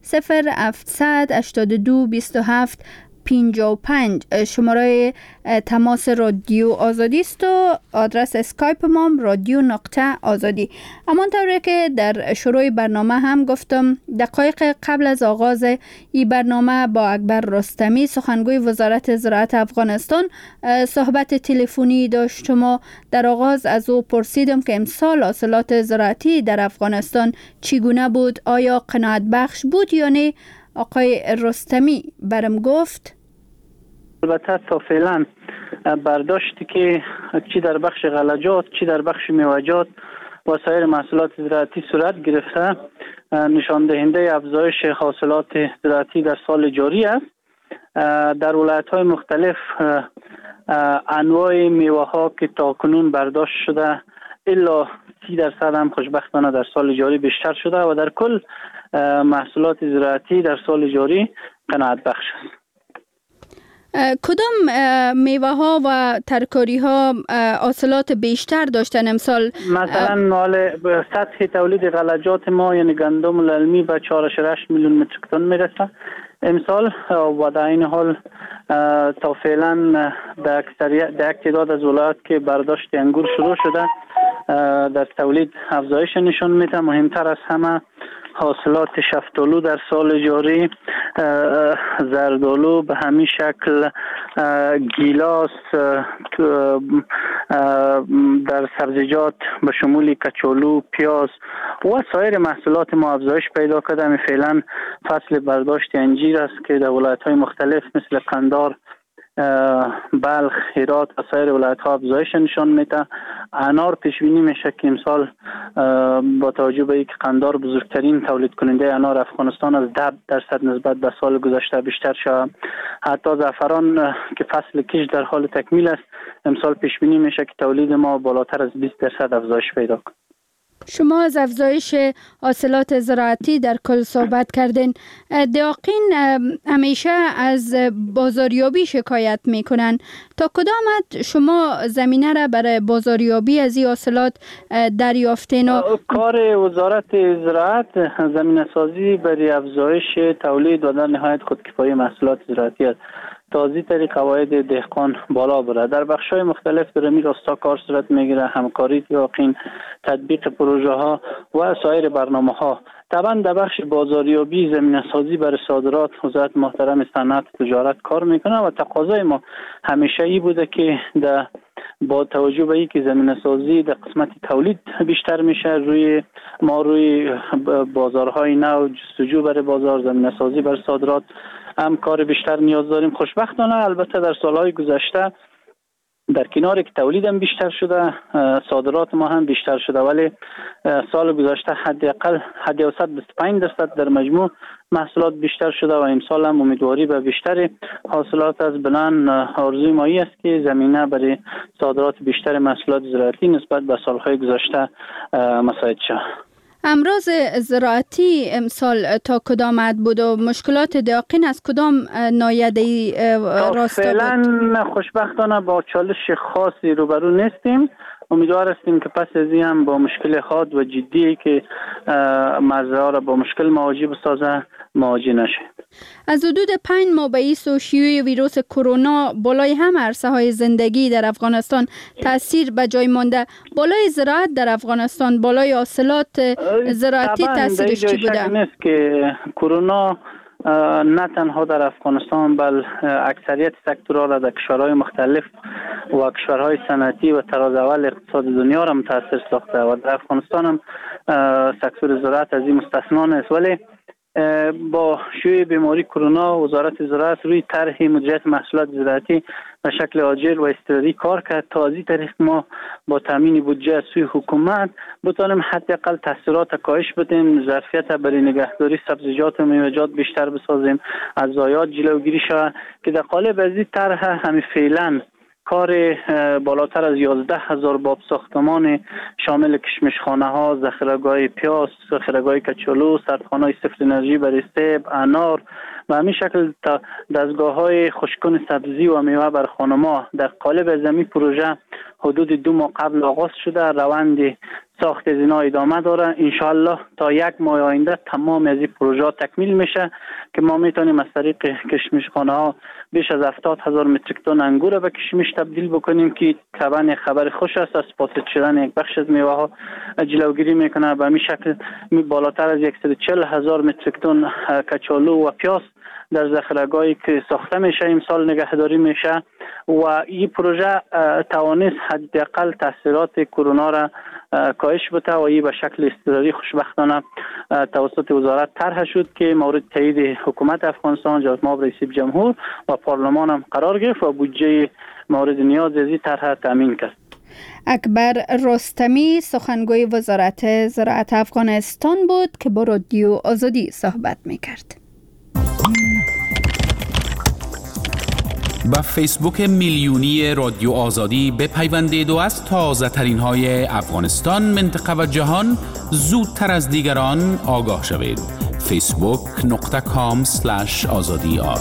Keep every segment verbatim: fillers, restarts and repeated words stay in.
صفر هفتصد هشتاد و دو بیست و هفت پنجاه و پنج شماره تماس رادیو آزادی است و آدرس اسکایپ ما رادیو نقطه آزادی. همانطوری که در شروع برنامه هم گفتم، دقایق قبل از آغاز این برنامه با اکبر رستمی سخنگوی وزارت زراعت افغانستان صحبت تلفنی داشتم و در آغاز از او پرسیدم که امسال حاصلات زراعتی در افغانستان چگونه بود، آیا قناعت بخش بود یا نه؟ آقای رستمی برم گفت البته تا فعلا برداشتی که چی در بخش غلجات چی در بخش میوه‌جات و سایر محصولات زراعتی صورت گرفته نشان دهنده افزایش حاصلات زراعتی در سال جاری است. در ولایت‌های مختلف انواع میوه‌ها که تاکنون برداشت شده الا سی درصد هم خوشبختانه در سال جاری بیشتر شده و در کل محصولات زراعتی در سال جاری قناعت بخش است. کدام میوه ها و ترکاری ها حاصلات بیشتر داشتن امسال؟ مثلا مال سطح تولید غلجات ما یعنی گندم للمی به چهار و هشت میلیون متریک تن میرسه امسال و در این حال تا فعلا در اکثریت در یک تعداد از ولایات که برداشت انگور شروع شده در تولید افزایش نشان میده. مهمتر از همه حاصلات شفتالو در سال جاری، زردالو به همین شکل، گیلاس در سبزیجات به شمول کچالو، پیاز و سایر محصولات ما افزایش پیدا کرده. فعلا فصل برداشت انجیر است که در ولایت‌های مختلف مثل قندهار، بلخ، هرات و سایر ولایت‌ها افزایش نشان میده. انار پیش بینی میشه که امسال با توجه به اینکه قندهار بزرگترین تولید کننده انار افغانستان از ده درصد نسبت به سال گذشته بیشتر شود. حتی زعفران که فصل کش در حال تکمیل است امسال پیش بینی میشه که تولید ما بالاتر از بیست درصد افزایش پیدا کنه. شما از افزایش حاصلات زراعتی در کل صحبت کردین. دهقین همیشه از بازاریابی شکایت میکنن. تا کدام حد شما زمینه را برای بازاریابی از این حاصلات دریافتین؟ کار وزارت زراعت زمینه سازی برای افزایش تولید و در نهایت خودکفایی محصولات زراعتی است. تازی طریق قواعد دهقان بالا بره. در بخش‌های مختلف در می راستا کار صورت میگیره، همکاری یقین، تطبیق پروژه ها و سایر برنامه ها. طبعا در بخش بازاریابی زمینه سازی برای صادرات وزارت محترم صنعت تجارت کار میکنه و تقاضای ما همیشه ای بوده که در با توجه به اینکه زمینه سازی در قسمت تولید بیشتر میشه، روی ما روی بازارهای نو جستجو برای بازار، زمینه سازی برای صادرات هم کار بیشتر نیاز داریم. خوشبختانه البته در سالهای گذشته در کنار که تولید هم بیشتر شده صادرات ما هم بیشتر شده، ولی سال گذشته حداقل حد اوسط بیست و پنج درصد در مجموع محصولات بیشتر شده و امسال هم امیدواری به بیشتر حاصلات از بلند آرزوی ما است که زمینه برای صادرات بیشتر محصولات زراعتی نسبت به سالهای گذشته مساعد شود. امراض زراعتی امسال تا کدام حد بود و مشکلات دهقین از کدام ناحیه راستا بود؟ فعلا خوشبختانه با چالش خاصی روبرو نیستیم. امیدوار هستیم که پس از این هم با مشکل حاد و جدی که مزرعه را با مشکل مواجه بسازه مواجه نشه. از حدود پنج ماه به ایسو شیوع ویروس کرونا بالای هم عرصه های زندگی در افغانستان تاثیر به جای مانده. بالای زراعت در افغانستان، بالای حاصلات زراعتی تاثیرش چی بوده؟ طبعا نیست که کرونا نه تنها در افغانستان بل اکثریت سکتورها را در کشورهای مختلف و کشورهای صنعتی و تراز اول اقتصاد دنیا را متاثر ساخته و در افغانستان هم سکتور زراعت از این مستثنا نیست. ولی با شیوع بیماری کرونا وزارت زراعت روی طرح مدیریت محصولات زراعتی به شکل عاجل و اضطراری کار کرد تا از این طریق ما با تامین بودجه از سوی حکومت بتانیم حداقل تاثیرات کاهش بدیم، ظرفیت برای نگهداری سبزیجات و میوه‌جات بیشتر بسازیم، از ضایعات جلوگیری شود که در قالب از این طرح همین فعلا کار بالاتر از یازده هزار باب ساختمان شامل کشمشخانه ها، ذخیره‌گاه پیاز، ذخیره‌گاه کچالو، سردخانه‌های صفر انرژی برای سیب، انار و همین شکل دستگاه‌های خشککن سبزی و میوه بر خانم‌ها در قالب از این پروژه حدود دو ماه قبل آغاز شده. روند ساخت از اینا ادامه داره. انشالله تا یک ماه آینده تمام از این پروژه تکمیل میشه که ما میتونیم از طریق کشمش خانه ها بیش از هفتاد هزار متریک تن انگور به کشمش تبدیل بکنیم که طبعا خبر خوش است. از فاسد شدن یک بخش از میوه ها جلوگیری میکنه. به همین شکل بالاتر از صد و چهل هزار متریک تن کچالو و پیاز در ذخیره‌گاهی که ساخته میشه امسال نگهداری میشه و این پروژه توانست حداقل تاثیرات کرونا را کاهش بده و این به شکل اضطراری خوشبختانه توسط وزارت طرح شد که مورد تایید حکومت افغانستان جناب جناب رئیس جمهور و پارلمان هم قرار گرفت و بودجه مورد نیاز از این طرح تامین کرد. اکبر رستمی سخنگوی وزارت زراعت افغانستان بود که با رادیو آزادی صحبت میکرد. با فیسبوک میلیونی رادیو آزادی بپیوندید و از تازه ترین های افغانستان، منطقه و جهان زودتر از دیگران آگاه شوید. فیسبوک نقطه کام سلش آزادی آر.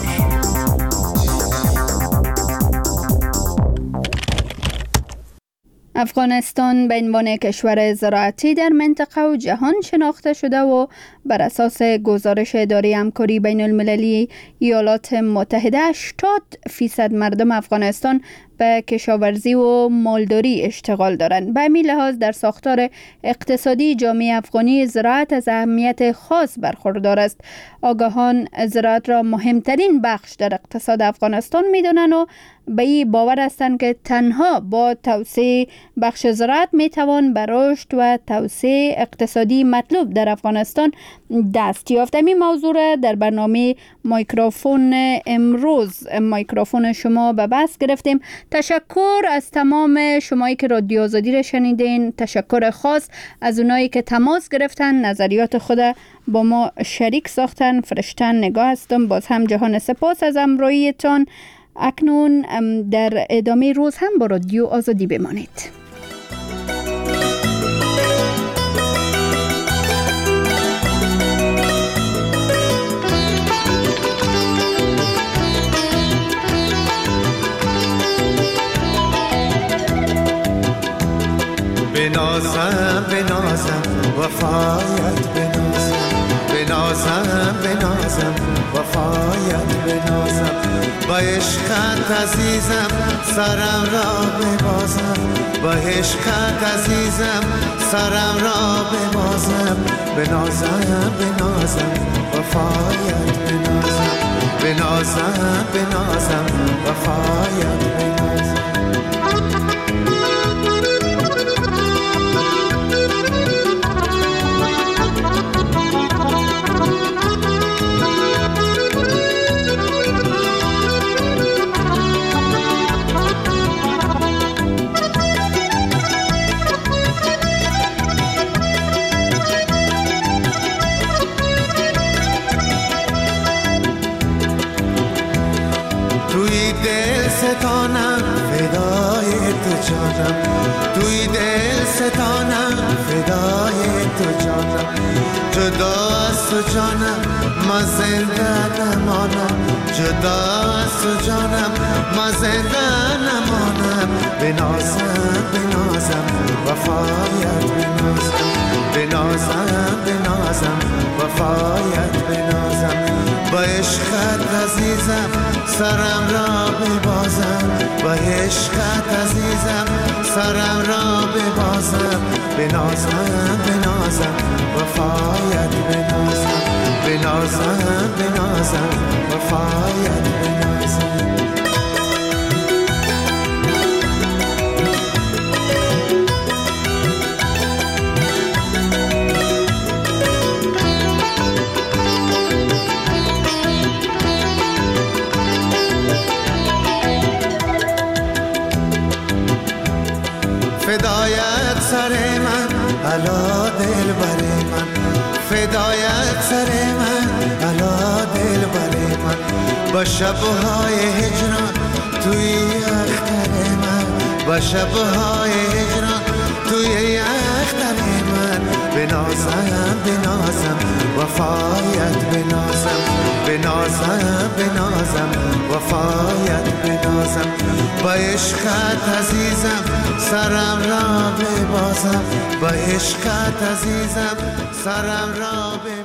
افغانستان به عنوان کشور زراعتی در منطقه و جهان شناخته شده و بر اساس گزارش اداره همکاری بین المللی ایالات متحده هشتاد فیصد مردم افغانستان به کشاورزی و مالداری اشتغال دارند. به همین لحاظ در ساختار اقتصادی جامعه افغانی زراعت از اهمیت خاص برخوردار است. آگاهان زراعت را مهمترین بخش در اقتصاد افغانستان می‌دانند و به این باور هستند که تنها با توسعه بخش زراعت میتوان به رشد و توسعه اقتصادی مطلوب در افغانستان دست یافت. این موضوع را در برنامه مایکروفون امروز مایکروفون شما به بحث گرفتیم. تشکر از تمام شمایی که رادیو آزادی را شنیدین. تشکر خاص از اونایی که تماس گرفتن، نظریات خود با ما شریک ساختن. فرشتن نگاه هستم. باز هم جهان سپاس از همراهیتان. اکنون در ادامه روز هم با رادیو آزادی بمانید. بنازم بنازم وفایت بنازم بنازم بنازم وفایت بنازم با عشقت عزیزم سرم را ببازم با عشقت عزیزم سرم را ببازم بنازم بنازم وفایت بنازم بنازم بنازم وفایت بنازم ستانم فدای تو جانم توی دل ستانم فدای تو جانم جدا از تو جانم ما زنده نمانم جدا از تو جانم ما زنده نمانم بنازم بنازم وفایت بنازم بنازم بنازم وفایت بنازم با عشقت عزیزم سرم را ببازم با عشقت عزیزم سرم را ببازم بنازم بنازم وفایت بنازم بنازم بنازم وفایت بنازم فدایت سر من علا دل بر من فدایت سر من علا دل بر من با شبهای هجران توی اختر من با شبهای هجران توی اختر من بنازم بنازم وفایت بنازم بنازم بنازم وفایت بنازم با عشقت عزیزم سرم را ببازم با عشقت عزیزم سرم را ببازم